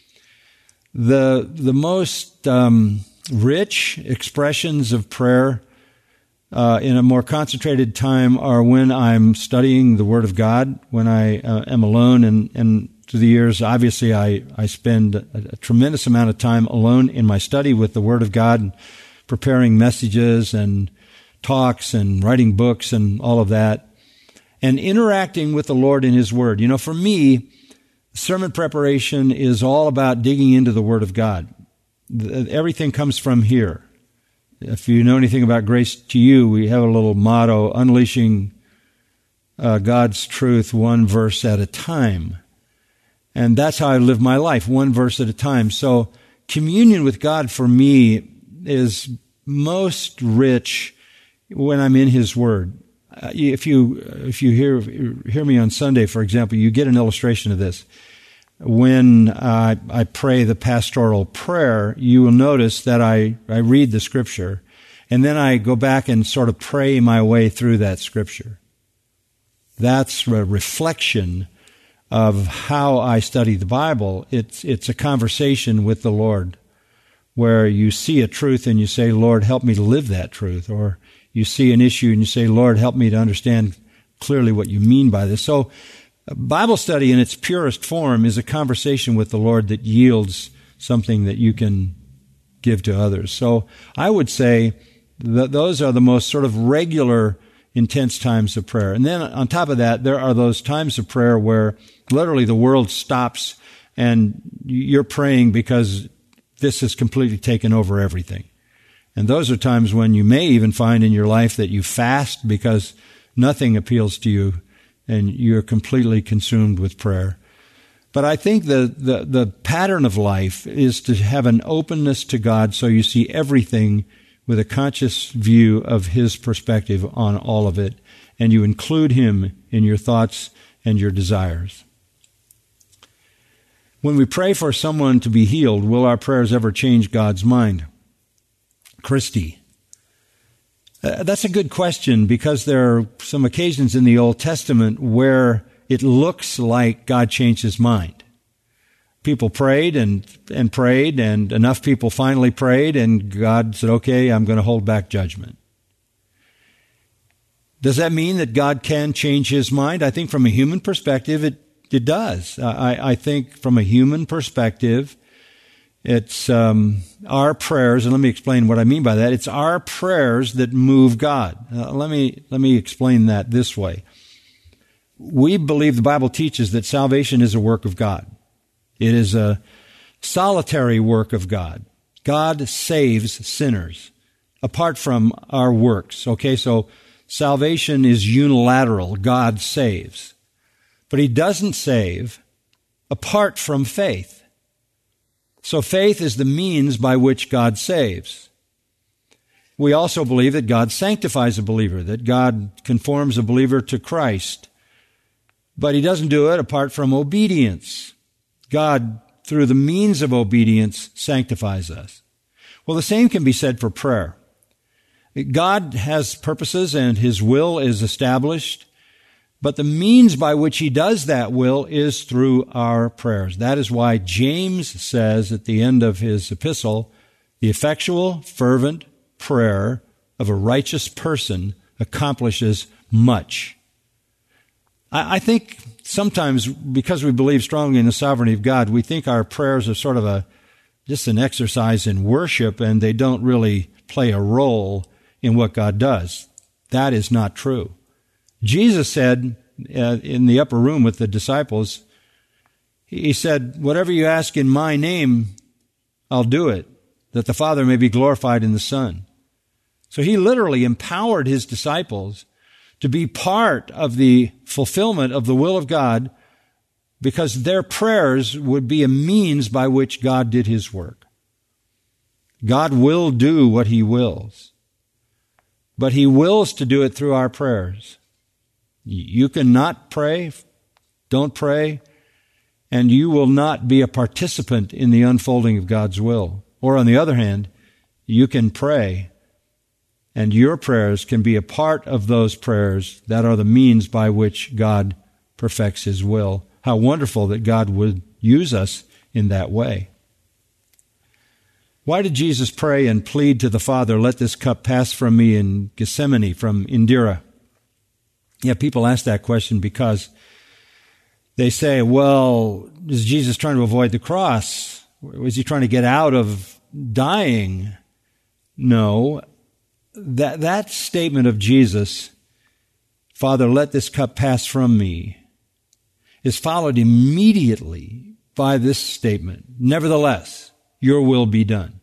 The the most um, rich expressions of prayer uh, in a more concentrated time are when I'm studying the Word of God, when I uh, am alone. And, and through the years, obviously, I, I spend a, a tremendous amount of time alone in my study with the Word of God, and preparing messages and talks and writing books and all of that, and interacting with the Lord in His Word. You know, for me, sermon preparation is all about digging into the Word of God. Everything comes from here. If you know anything about Grace to You, we have a little motto, unleashing uh, God's truth one verse at a time. And that's how I live my life, one verse at a time. So communion with God for me is most rich when I'm in His Word. Uh, if you if you hear hear me on Sunday, for example, you get an illustration of this. When I, I pray the pastoral prayer, you will notice that I, I read the Scripture, and then I go back and sort of pray my way through that Scripture. That's a reflection of how I study the Bible. It's it's a conversation with the Lord, where you see a truth and you say, Lord, help me to live that truth. Or you see an issue and you say, Lord, help me to understand clearly what you mean by this. So Bible study in its purest form is a conversation with the Lord that yields something that you can give to others. So I would say that those are the most sort of regular, intense times of prayer. And then on top of that, there are those times of prayer where literally the world stops and you're praying because this has completely taken over everything. And those are times when you may even find in your life that you fast because nothing appeals to you and you're completely consumed with prayer. But I think the, the, the pattern of life is to have an openness to God so you see everything with a conscious view of His perspective on all of it, and you include Him in your thoughts and your desires. When we pray for someone to be healed, will our prayers ever change God's mind? Christy. Uh, that's a good question, because there are some occasions in the Old Testament where it looks like God changed his mind. People prayed and, and prayed, and enough people finally prayed, and God said, okay, I'm going to hold back judgment. Does that mean that God can change his mind? I think from a human perspective, it, it does. I, I think from a human perspective, it's um, our prayers, and let me explain what I mean by that. It's our prayers that move God. Uh, let me let me explain that this way. We believe the Bible teaches that salvation is a work of God. It is a solitary work of God. God saves sinners apart from our works. Okay, so salvation is unilateral. God saves. But he doesn't save apart from faith. So faith is the means by which God saves. We also believe that God sanctifies a believer, that God conforms a believer to Christ. But he doesn't do it apart from obedience. God, through the means of obedience, sanctifies us. Well, the same can be said for prayer. God has purposes and his will is established, but the means by which he does that will is through our prayers. That is why James says at the end of his epistle, the effectual, fervent prayer of a righteous person accomplishes much. I, I think sometimes because we believe strongly in the sovereignty of God, we think our prayers are sort of a just an exercise in worship, and they don't really play a role in what God does. That is not true. Jesus said uh, in the upper room with the disciples, he said, whatever you ask in my name, I'll do it, that the Father may be glorified in the Son. So he literally empowered his disciples to be part of the fulfillment of the will of God, because their prayers would be a means by which God did his work. God will do what he wills, but he wills to do it through our prayers. You cannot pray, don't pray, and you will not be a participant in the unfolding of God's will. Or on the other hand, you can pray, and your prayers can be a part of those prayers that are the means by which God perfects his will. How wonderful that God would use us in that way. Why did Jesus pray and plead to the Father, let this cup pass from me in Gethsemane, from Indira? Yeah, people ask that question because they say, well, is Jesus trying to avoid the cross? Was he trying to get out of dying? No. That, that statement of Jesus, Father, let this cup pass from me, is followed immediately by this statement, nevertheless, your will be done.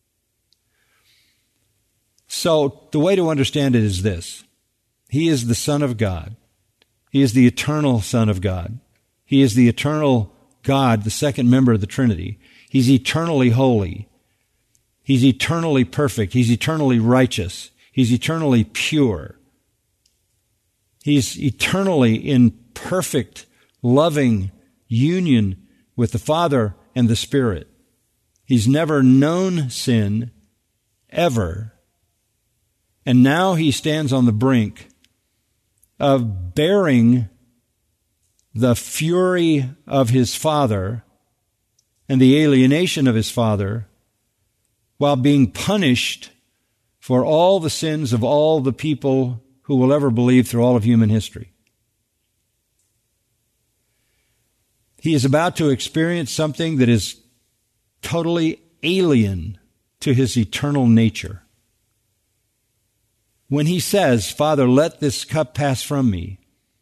So the way to understand it is this. He is the Son of God. He is the eternal Son of God. He is the eternal God, the second member of the Trinity. He's eternally holy. He's eternally perfect. He's eternally righteous. He's eternally pure. He's eternally in perfect, loving union with the Father and the Spirit. He's never known sin, ever. And now he stands on the brink of bearing the fury of his Father and the alienation of his Father while being punished for all the sins of all the people who will ever believe through all of human history. He is about to experience something that is totally alien to his eternal nature. When he says, Father, let this cup pass from me,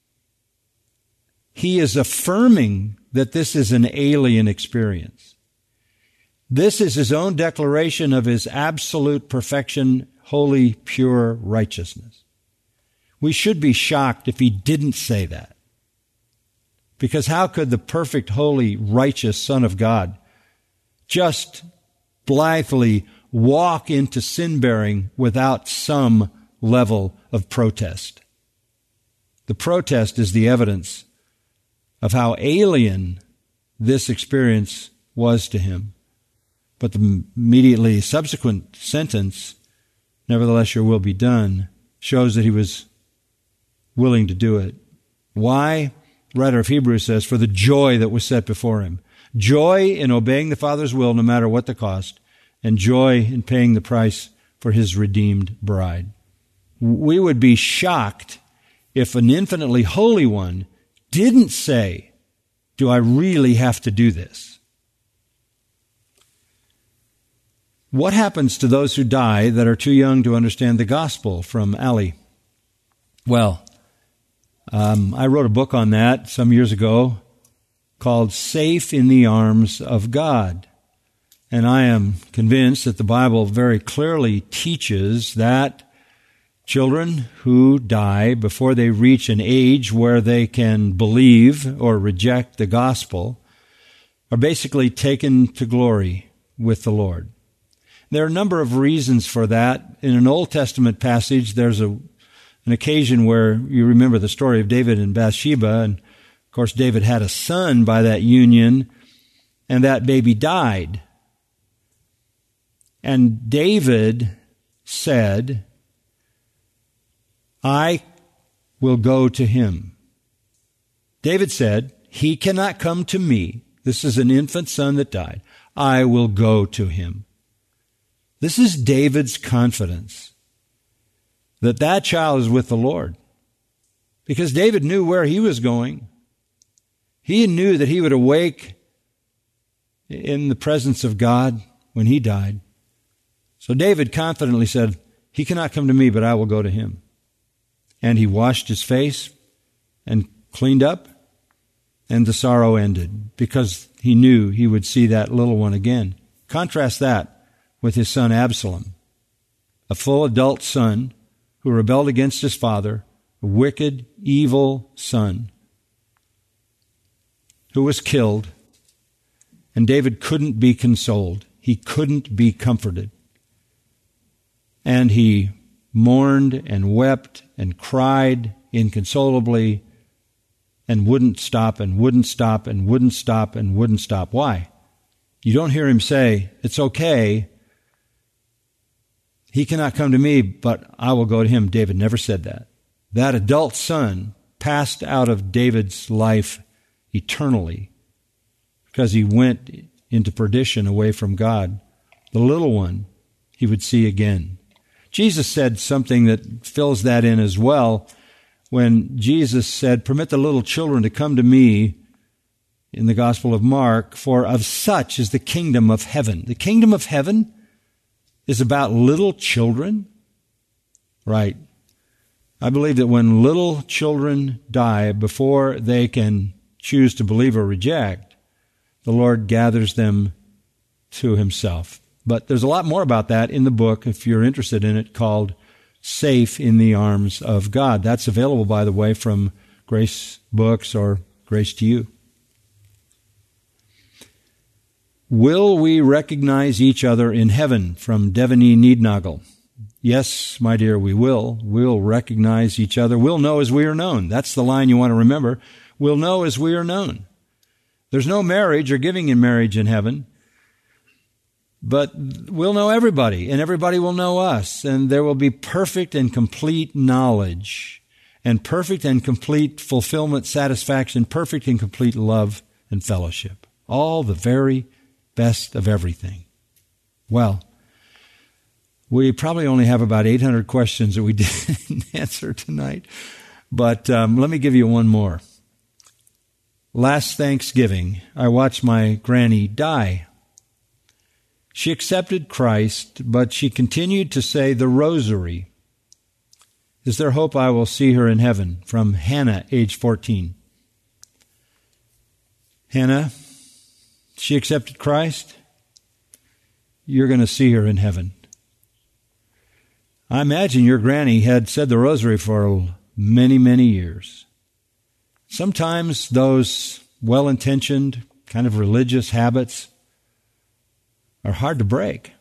he is affirming that this is an alien experience. This is his own declaration of his absolute perfection, holy, pure righteousness. We should be shocked if he didn't say that. Because how could the perfect, holy, righteous Son of God just blithely walk into sin-bearing without some level of protest? The protest is the evidence of how alien this experience was to him. But the immediately subsequent sentence, nevertheless your will be done, shows that he was willing to do it. Why? writer of Hebrews says, for the joy that was set before him. Joy in obeying the Father's will no matter what the cost, and joy in paying the price for his redeemed bride. We would be shocked if an infinitely holy one didn't say, do I really have to do this? What happens to those who die that are too young to understand the gospel? From Ali. Well, um, I wrote a book on that some years ago called Safe in the Arms of God. And I am convinced that the Bible very clearly teaches that children who die before they reach an age where they can believe or reject the gospel are basically taken to glory with the Lord. There are a number of reasons for that. In an Old Testament passage, there's a, an occasion where you remember the story of David and Bathsheba, and of course David had a son by that union, and that baby died. And David said, I will go to him. David said, he cannot come to me. This is an infant son that died. I will go to him. This is David's confidence that that child is with the Lord, because David knew where he was going. He knew that he would awake in the presence of God when he died. So David confidently said, he cannot come to me, but I will go to him. And he washed his face and cleaned up, and the sorrow ended because he knew he would see that little one again. Contrast that with his son Absalom, a full adult son who rebelled against his father, a wicked, evil son who was killed, and David couldn't be consoled. He couldn't be comforted. And he mourned and wept and cried inconsolably and wouldn't stop and wouldn't stop and wouldn't stop and wouldn't stop. Why? You don't hear him say, it's okay, he cannot come to me, but I will go to him. David never said that. That adult son passed out of David's life eternally because he went into perdition away from God. The little one he would see again. Jesus said something that fills that in as well when Jesus said, permit the little children to come to me in the Gospel of Mark, for of such is the kingdom of heaven. The kingdom of heaven is about little children? Right. I believe that when little children die before they can choose to believe or reject, the Lord gathers them to himself. But there's a lot more about that in the book, if you're interested in it, called Safe in the Arms of God. That's available, by the way, from Grace Books or Grace to You. Will we recognize each other in heaven? From Devaney Neednagel. Yes, my dear, we will. We'll recognize each other. We'll know as we are known. That's the line you want to remember. We'll know as we are known. There's no marriage or giving in marriage in heaven, but we'll know everybody, and everybody will know us, and there will be perfect and complete knowledge, and perfect and complete fulfillment, satisfaction, perfect and complete love and fellowship. All the very best of everything. Well, we probably only have about eight hundred questions that we didn't answer tonight, but um, let me give you one more. Last Thanksgiving, I watched my granny die. She accepted Christ, but she continued to say the rosary. Is there hope I will see her in heaven? From Hannah, age fourteen. Hannah, she accepted Christ. You're going to see her in heaven. I imagine your granny had said the rosary for many, many years. Sometimes those well-intentioned, kind of religious habits are hard to break.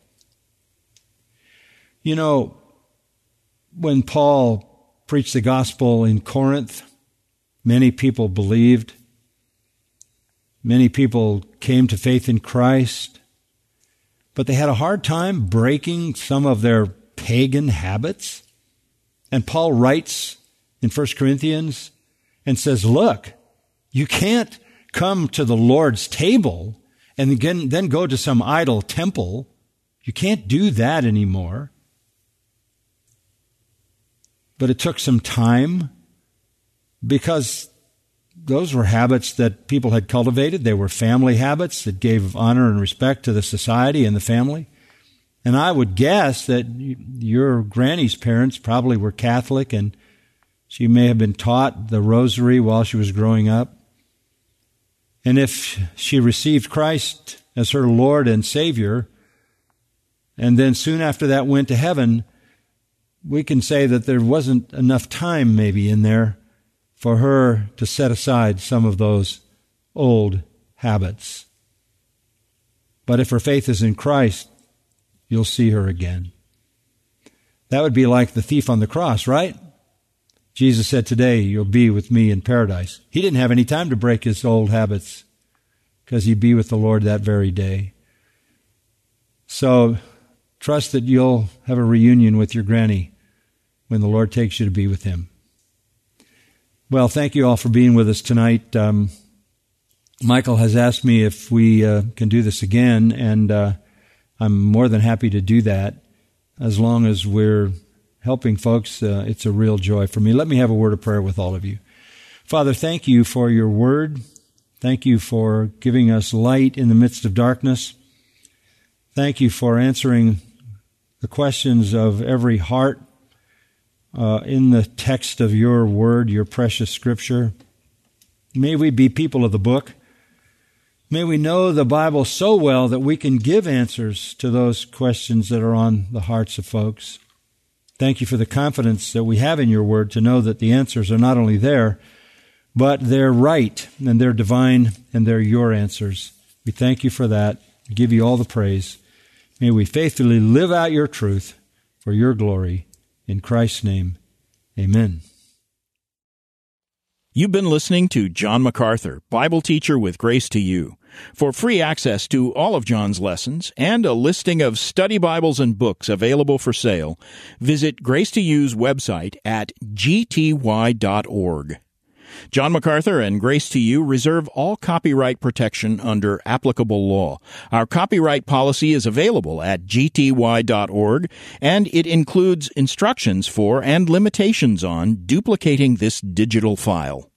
You know, when Paul preached the gospel in Corinth, many people believed. Many people came to faith in Christ, but they had a hard time breaking some of their pagan habits. And Paul writes in First Corinthians and says, look, You can't come to the Lord's table and again, then go to some idol temple. You can't do that anymore. But it took some time because those were habits that people had cultivated. They were family habits that gave honor and respect to the society and the family. And I would guess that your granny's parents probably were Catholic, and she may have been taught the rosary while she was growing up. And if she received Christ as her Lord and Savior, and then soon after that went to heaven, we can say that there wasn't enough time maybe in there for her to set aside some of those old habits. But if her faith is in Christ, you'll see her again. That would be like the thief on the cross, right? Jesus said, today you'll be with me in paradise. He didn't have any time to break his old habits because he'd be with the Lord that very day. So trust that you'll have a reunion with your granny when the Lord takes you to be with him. Well, thank you all for being with us tonight. Um, Michael has asked me if we uh, can do this again, and uh, I'm more than happy to do that as long as we're helping folks. Uh, it's a real joy for me. Let me have a word of prayer with all of you. Father, thank you for your word. Thank you for giving us light in the midst of darkness. Thank you for answering the questions of every heart uh, in the text of your word, your precious scripture. May we be people of the book. May we know the Bible so well that we can give answers to those questions that are on the hearts of folks. Thank you for the confidence that we have in your word to know that the answers are not only there, but they're right, and they're divine, and they're your answers. We thank you for that. We give you all the praise. May we faithfully live out your truth for your glory. In Christ's name, amen. You've been listening to John MacArthur, Bible teacher with Grace to You. For free access to all of John's lessons and a listing of study Bibles and books available for sale, visit Grace to You's website at g t y dot org. John MacArthur and Grace to You reserve all copyright protection under applicable law. Our copyright policy is available at g t y dot org, and it includes instructions for and limitations on duplicating this digital file.